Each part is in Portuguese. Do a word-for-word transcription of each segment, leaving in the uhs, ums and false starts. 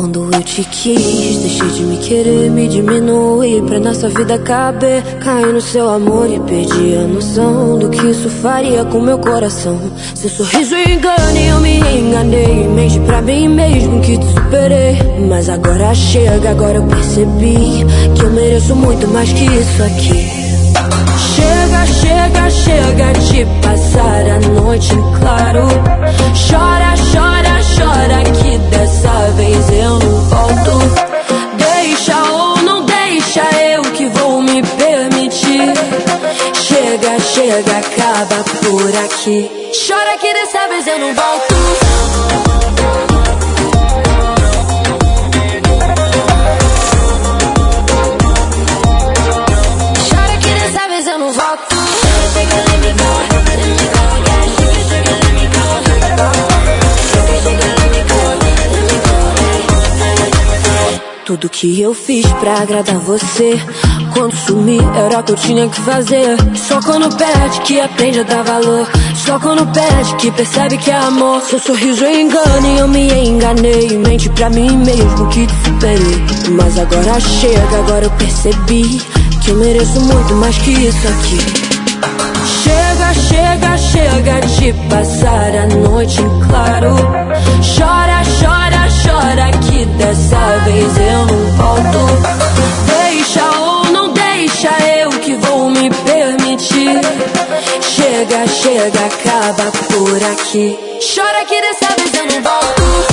Quando eu te quis, deixei de me querer, me diminuir pra nossa vida caber. Caí no seu amor e perdi a noção do que isso faria com meu coração. Seu sorriso engana e eu me enganei, mente pra mim mesmo que te superei. Mas agora chega, agora eu percebi que eu mereço muito mais que isso aqui. Chega, chega, chega de passar a noite em claro. Chora, chora, chora que dessa vez eu não volto. Deixa ou não deixa, eu que vou me permitir. Chega, chega, acaba por aqui. Chora que dessa vez eu não volto. Tudo que eu fiz pra agradar você, quando sumi era o que eu tinha que fazer. Só quando perde que aprende a dar valor, só quando perde que percebe que é amor. Seu sorriso engana e eu me enganei, mente pra mim mesmo que te superei. Mas agora chega, agora eu percebi que eu mereço muito mais que isso aqui. Chega, chega, chega de passar a noite em claro. Chora, chora, chora que dessa vez eu não volto. Deixa ou não deixa, eu que vou me permitir. Chega, chega, acaba por aqui. Chora que dessa vez eu não volto.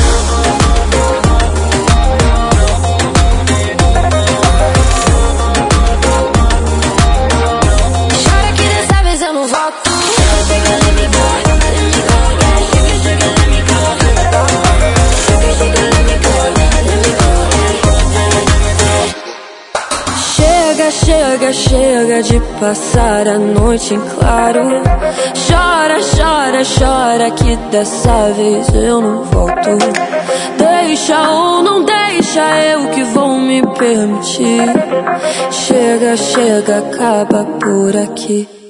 Chega, chega de passar a noite em claro. Chora, chora, chora que dessa vez eu não volto. Deixa ou não deixa, eu que vou me permitir. Chega, chega, acaba por aqui.